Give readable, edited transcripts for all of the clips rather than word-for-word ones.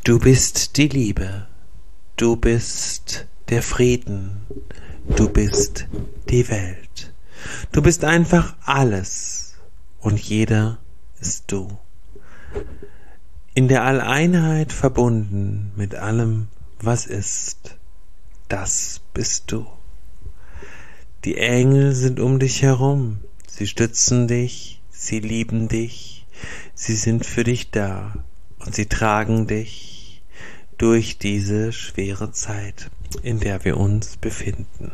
Du bist die Liebe, du bist der Frieden, du bist die Welt. Du bist einfach alles und jeder ist du. In der Alleinheit verbunden mit allem, was ist, das bist du. Die Engel sind um dich herum, sie stützen dich, sie lieben dich, sie sind für dich da und sie tragen dich durch diese schwere Zeit, in der wir uns befinden.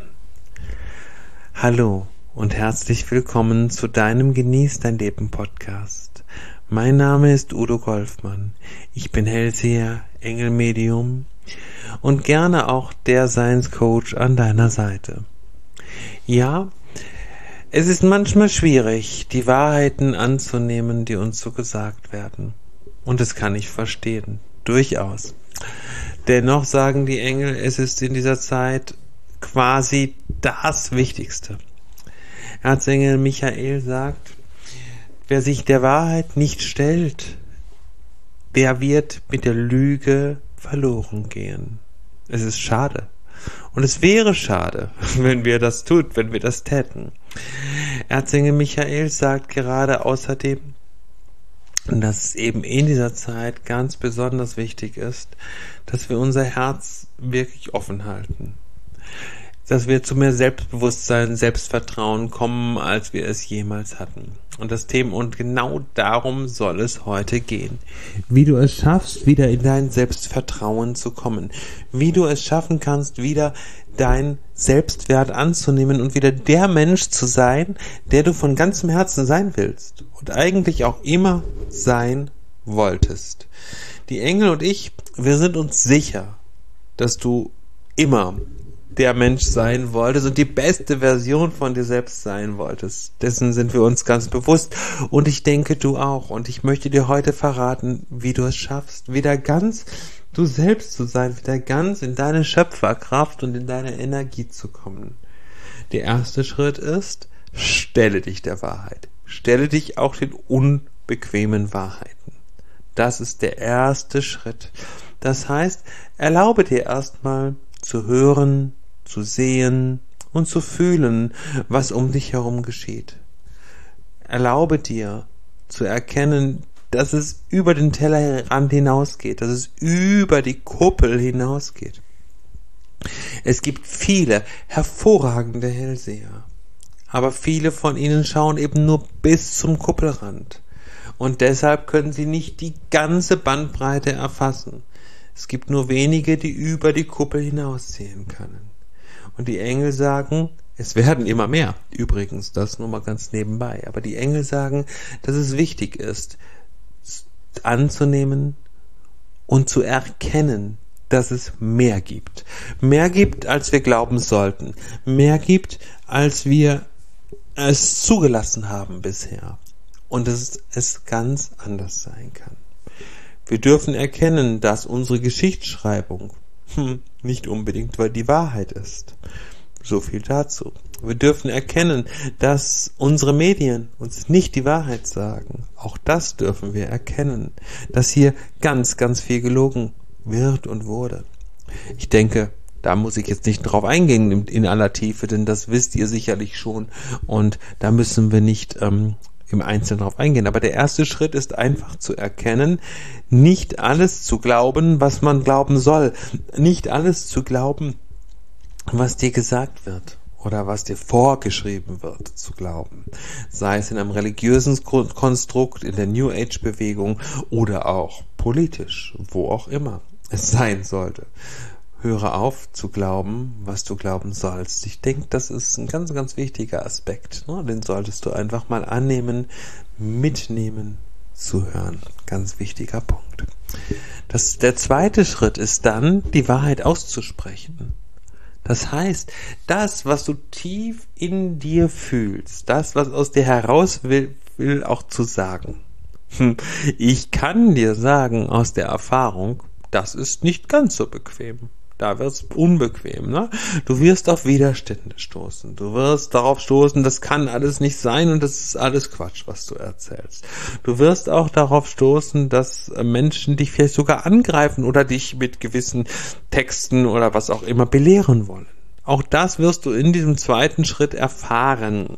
Hallo und herzlich willkommen zu deinem Genieß dein Leben Podcast. Mein Name ist Udo Golfmann. Ich bin Hellseher, Engelmedium und gerne auch der Seinscoach an deiner Seite. Ja, es ist manchmal schwierig, die Wahrheiten anzunehmen, die uns so gesagt werden. Und das kann ich verstehen, durchaus. Dennoch sagen die Engel, es ist in dieser Zeit quasi das Wichtigste. Erzengel Michael sagt, wer sich der Wahrheit nicht stellt, der wird mit der Lüge verloren gehen. Es ist schade. Und es wäre schade, wenn wir das täten. Erzengel Michael sagt gerade außerdem, dass es eben in dieser Zeit ganz besonders wichtig ist, dass wir unser Herz wirklich offen halten. Dass wir zu mehr Selbstbewusstsein, Selbstvertrauen kommen, als wir es jemals hatten. Und genau darum soll es heute gehen. Wie du es schaffst, wieder in dein Selbstvertrauen zu kommen. Wie du es schaffen kannst, wieder dein Selbstwert anzunehmen und wieder der Mensch zu sein, der du von ganzem Herzen sein willst. Und eigentlich auch immer sein wolltest. Die Engel und ich, wir sind uns sicher, dass du immer der Mensch sein wolltest und die beste Version von dir selbst sein wolltest. Dessen sind wir uns ganz bewusst und ich denke, du auch. Und ich möchte dir heute verraten, wie du es schaffst, wieder ganz du selbst zu sein, wieder ganz in deine Schöpferkraft und in deine Energie zu kommen. Der erste Schritt ist, stelle dich der Wahrheit. Stelle dich auch den unbequemen Wahrheiten. Das ist der erste Schritt. Das heißt, erlaube dir erstmal zu hören, zu sehen und zu fühlen, was um dich herum geschieht. Erlaube dir zu erkennen, dass es über den Tellerrand hinausgeht, dass es über die Kuppel hinausgeht. Es gibt viele hervorragende Hellseher, aber viele von ihnen schauen eben nur bis zum Kuppelrand und deshalb können sie nicht die ganze Bandbreite erfassen. Es gibt nur wenige, die über die Kuppel hinaussehen können. Und die Engel sagen, es werden immer mehr. Übrigens, das nur mal ganz nebenbei. Aber die Engel sagen, dass es wichtig ist, anzunehmen und zu erkennen, dass es mehr gibt. Mehr gibt, als wir glauben sollten. Mehr gibt, als wir es zugelassen haben bisher. Und dass es ganz anders sein kann. Wir dürfen erkennen, dass unsere Geschichtsschreibung nicht unbedingt die Wahrheit ist. So viel dazu. Wir dürfen erkennen, dass unsere Medien uns nicht die Wahrheit sagen. Auch das dürfen wir erkennen, dass hier ganz, ganz viel gelogen wird und wurde. Ich denke, da muss ich jetzt nicht drauf eingehen in aller Tiefe, denn das wisst ihr sicherlich schon und da müssen wir nicht im Einzelnen drauf eingehen. Aber der erste Schritt ist einfach zu erkennen, nicht alles zu glauben, was man glauben soll. Nicht alles zu glauben, was dir gesagt wird oder was dir vorgeschrieben wird zu glauben. Sei es in einem religiösen Konstrukt, in der New Age Bewegung oder auch politisch, wo auch immer es sein sollte. Höre auf zu glauben, was du glauben sollst. Ich denke, das ist ein ganz, ganz wichtiger Aspekt. Den solltest du einfach mal annehmen, mitnehmen, zuhören. Ganz wichtiger Punkt. Der zweite Schritt ist dann, die Wahrheit auszusprechen. Das heißt, das, was du tief in dir fühlst, das, was aus dir heraus will auch zu sagen. Ich kann dir sagen aus der Erfahrung, das ist nicht ganz so bequem. Da wird's unbequem, ne? Du wirst auf Widerstände stoßen. Du wirst darauf stoßen, das kann alles nicht sein und das ist alles Quatsch, was du erzählst. Du wirst auch darauf stoßen, dass Menschen dich vielleicht sogar angreifen oder dich mit gewissen Texten oder was auch immer belehren wollen. Auch das wirst du in diesem zweiten Schritt erfahren.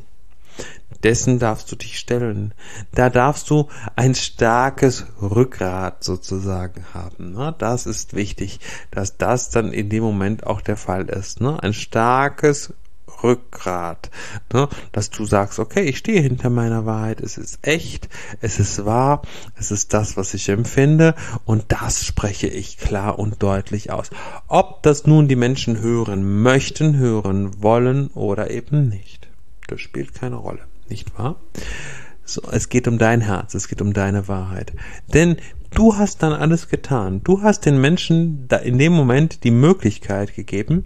Dessen darfst du dich stellen. Da darfst du ein starkes Rückgrat sozusagen haben. Das ist wichtig, dass das dann in dem Moment auch der Fall ist. Ein starkes Rückgrat. Dass du sagst, okay, ich stehe hinter meiner Wahrheit, es ist echt, es ist wahr, es ist das, was ich empfinde und das spreche ich klar und deutlich aus. Ob das nun die Menschen hören möchten, hören wollen oder eben nicht. Das spielt keine Rolle. Nicht wahr? So, es geht um dein Herz, es geht um deine Wahrheit. Denn du hast dann alles getan. Du hast den Menschen da in dem Moment die Möglichkeit gegeben,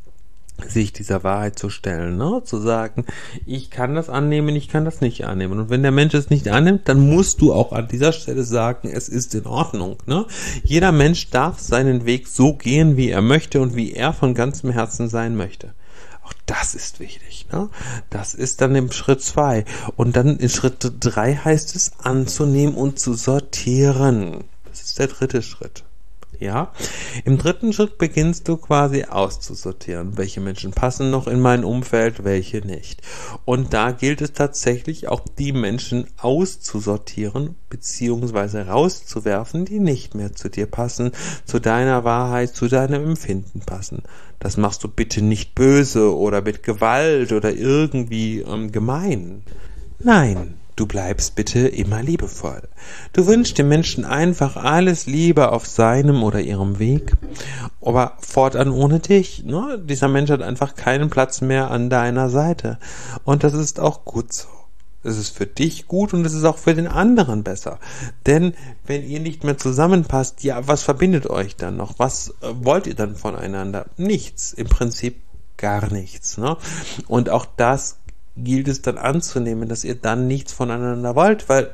sich dieser Wahrheit zu stellen, zu sagen, ich kann das annehmen, ich kann das nicht annehmen. Und wenn der Mensch es nicht annimmt, dann musst du auch an dieser Stelle sagen, es ist in Ordnung. Jeder Mensch darf seinen Weg so gehen, wie er möchte und wie er von ganzem Herzen sein möchte. Auch das ist wichtig. Das ist dann im Schritt 2. Und dann in Schritt 3 heißt es, anzunehmen und zu sortieren. Das ist der dritte Schritt. Ja, im dritten Schritt beginnst du quasi auszusortieren, welche Menschen passen noch in mein Umfeld, welche nicht. Und da gilt es tatsächlich auch, die Menschen auszusortieren beziehungsweise rauszuwerfen, die nicht mehr zu dir passen, zu deiner Wahrheit, zu deinem Empfinden passen. Das machst du bitte nicht böse oder mit Gewalt oder irgendwie gemein. Nein. Du bleibst bitte immer liebevoll. Du wünschst dem Menschen einfach alles Liebe auf seinem oder ihrem Weg, aber fortan ohne dich. Dieser Mensch hat einfach keinen Platz mehr an deiner Seite. Und das ist auch gut so. Es ist für dich gut und es ist auch für den anderen besser. Denn wenn ihr nicht mehr zusammenpasst, ja, was verbindet euch dann noch? Was wollt ihr dann voneinander? Nichts. Im Prinzip gar nichts. Und auch das gilt es dann anzunehmen, dass ihr dann nichts voneinander wollt, weil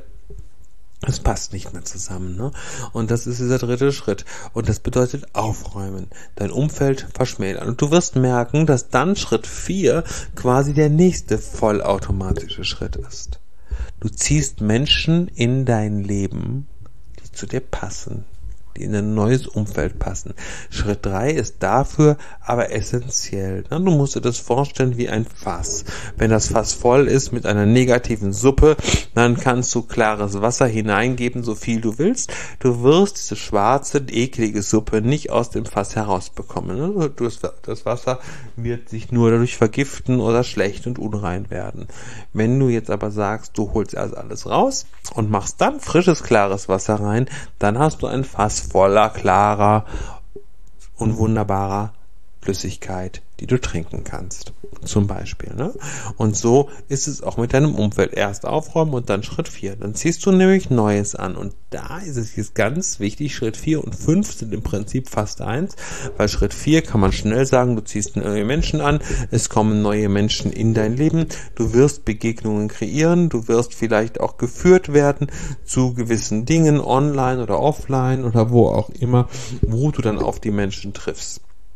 es passt nicht mehr zusammen. Und das ist dieser dritte Schritt. Und das bedeutet aufräumen, dein Umfeld verschmälern. Und du wirst merken, dass dann Schritt 4 quasi der nächste vollautomatische Schritt ist. Du ziehst Menschen in dein Leben, die zu dir passen, die in ein neues Umfeld passen. Schritt 3 ist dafür aber essentiell. Du musst dir das vorstellen wie ein Fass. Wenn das Fass voll ist mit einer negativen Suppe, dann kannst du klares Wasser hineingeben, so viel du willst. Du wirst diese schwarze, eklige Suppe nicht aus dem Fass herausbekommen. Das Wasser wird sich nur dadurch vergiften oder schlecht und unrein werden. Wenn du jetzt aber sagst, du holst erst alles raus und machst dann frisches, klares Wasser rein, dann hast du ein Fass voller, klarer und wunderbarer Flüssigkeit, die du trinken kannst. Zum Beispiel. Und so ist es auch mit deinem Umfeld. Erst aufräumen und dann Schritt 4. Dann ziehst du nämlich Neues an. Und da ist es jetzt ganz wichtig, Schritt 4 und 5 sind im Prinzip fast eins, weil Schritt 4 kann man schnell sagen, du ziehst neue Menschen an, es kommen neue Menschen in dein Leben, du wirst Begegnungen kreieren, du wirst vielleicht auch geführt werden zu gewissen Dingen, online oder offline oder wo auch immer, wo du dann auf die Menschen triffst.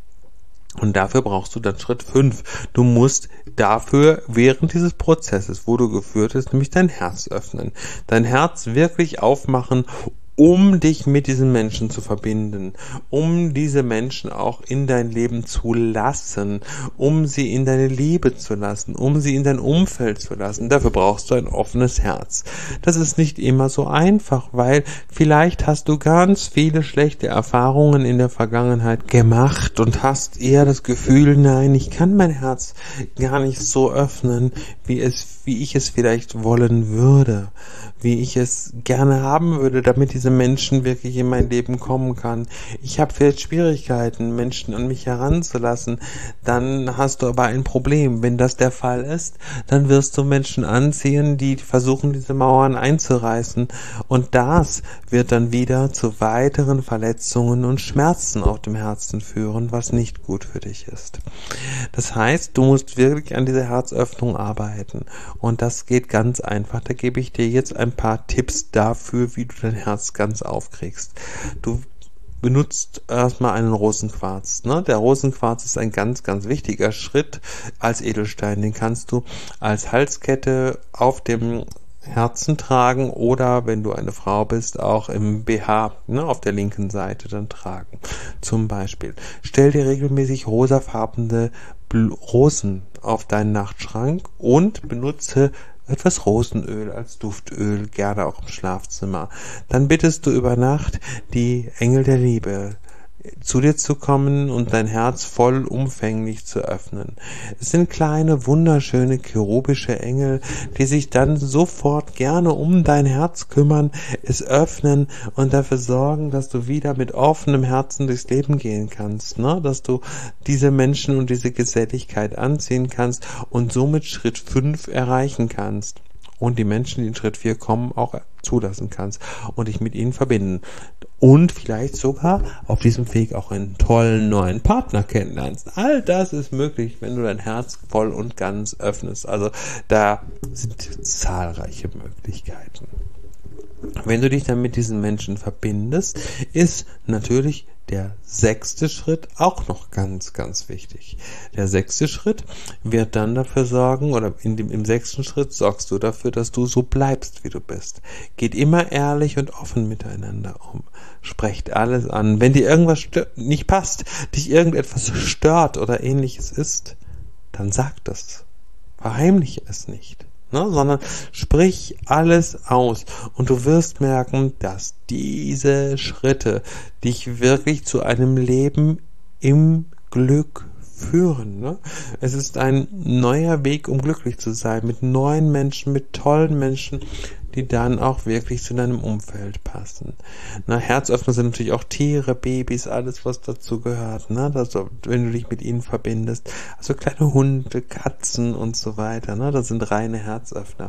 Und dafür brauchst du dann Schritt 5. Du musst dafür während dieses Prozesses, wo du geführt bist, nämlich dein Herz öffnen. Dein Herz wirklich aufmachen, um dich mit diesen Menschen zu verbinden, um diese Menschen auch in dein Leben zu lassen, um sie in deine Liebe zu lassen, um sie in dein Umfeld zu lassen. Dafür brauchst du ein offenes Herz. Das ist nicht immer so einfach, weil vielleicht hast du ganz viele schlechte Erfahrungen in der Vergangenheit gemacht und hast eher das Gefühl, nein, ich kann mein Herz gar nicht so öffnen, wie ich es vielleicht wollen würde, wie ich es gerne haben würde, damit diese Menschen wirklich in mein Leben kommen kann. Ich habe vielleicht Schwierigkeiten, Menschen an mich heranzulassen. Dann hast du aber ein Problem. Wenn das der Fall ist, dann wirst du Menschen anziehen, die versuchen, diese Mauern einzureißen. Und das wird dann wieder zu weiteren Verletzungen und Schmerzen auf dem Herzen führen, was nicht gut für dich ist. Das heißt, du musst wirklich an dieser Herzöffnung arbeiten. Und das geht ganz einfach. Da gebe ich dir jetzt ein paar Tipps dafür, wie du dein Herz ganz aufkriegst. Du benutzt erstmal einen Rosenquarz. Ne? Der Rosenquarz ist ein ganz, ganz wichtiger Schritt als Edelstein. Den kannst du als Halskette auf dem Herzen tragen oder, wenn du eine Frau bist, auch im BH, ne, auf der linken Seite dann tragen. Zum Beispiel. Stell dir regelmäßig rosafarbene Rosen auf deinen Nachtschrank und benutze etwas Rosenöl als Duftöl, gerne auch im Schlafzimmer. Dann bittest du über Nacht die Engel der Liebe, zu dir zu kommen und dein Herz vollumfänglich zu öffnen. Es sind kleine, wunderschöne, cherubische Engel, die sich dann sofort gerne um dein Herz kümmern, es öffnen und dafür sorgen, dass du wieder mit offenem Herzen durchs Leben gehen kannst, ne? Dass du diese Menschen und diese Geselligkeit anziehen kannst und somit Schritt 5 erreichen kannst. Und die Menschen, die in Schritt 4 kommen, auch zulassen kannst und dich mit ihnen verbinden. Und vielleicht sogar auf diesem Weg auch einen tollen neuen Partner kennenlernst. All das ist möglich, wenn du dein Herz voll und ganz öffnest. Also da sind zahlreiche Möglichkeiten. Wenn du dich dann mit diesen Menschen verbindest, ist natürlich der 6. Schritt auch noch ganz, ganz wichtig. Der 6. Schritt wird dann dafür sorgen, oder im 6. Schritt sorgst du dafür, dass du so bleibst, wie du bist. Geht immer ehrlich und offen miteinander um. Sprecht alles an. Wenn dir irgendwas nicht passt, dich irgendetwas stört oder ähnliches ist, dann sag das. Verheimliche es nicht. Ne, sondern sprich alles aus und du wirst merken, dass diese Schritte dich wirklich zu einem Leben im Glück führen. Ne? Es ist ein neuer Weg, um glücklich zu sein, mit neuen Menschen, mit tollen Menschen, die dann auch wirklich zu deinem Umfeld passen. Na, Herzöffner sind natürlich auch Tiere, Babys, alles was dazu gehört, ne? Also, wenn du dich mit ihnen verbindest, also kleine Hunde, Katzen und so weiter, ne? Das sind reine Herzöffner.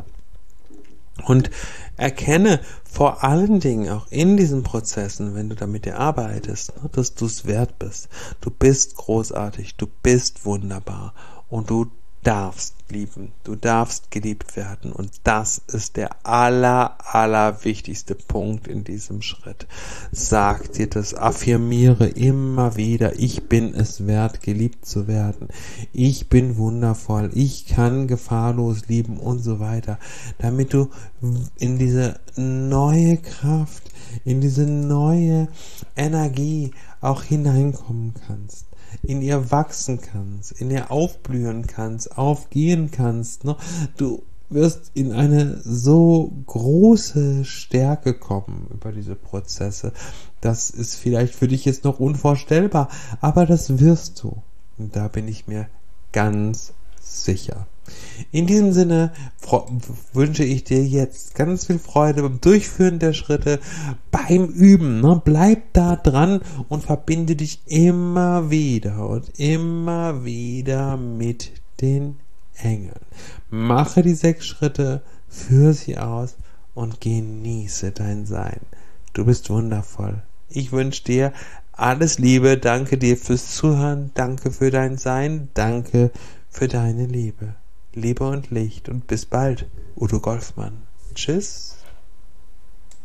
Und erkenne vor allen Dingen auch in diesen Prozessen, wenn du da mit dir arbeitest, ne, dass du es wert bist. Du bist großartig, du bist wunderbar und du darfst lieben, du darfst geliebt werden und das ist der allerwichtigste Punkt in diesem Schritt. Sag dir das, affirmiere immer wieder, ich bin es wert, geliebt zu werden, ich bin wundervoll, ich kann gefahrlos lieben und so weiter, damit du in diese neue Kraft, in diese neue Energie auch hineinkommen kannst. In ihr wachsen kannst, in ihr aufblühen kannst, aufgehen kannst. Ne? Du wirst in eine so große Stärke kommen über diese Prozesse. Das ist vielleicht für dich jetzt noch unvorstellbar, aber das wirst du. Und da bin ich mir ganz sicher. In diesem Sinne wünsche ich dir jetzt ganz viel Freude beim Durchführen der Schritte, beim Üben. Ne? Bleib da dran und verbinde dich immer wieder und immer wieder mit den Engeln. Mache die 6 Schritte, führe sie aus und genieße dein Sein. Du bist wundervoll. Ich wünsche dir alles Liebe. Danke dir fürs Zuhören. Danke für dein Sein. Danke für deine Liebe. Liebe und Licht und bis bald, Udo Golfmann. Tschüss.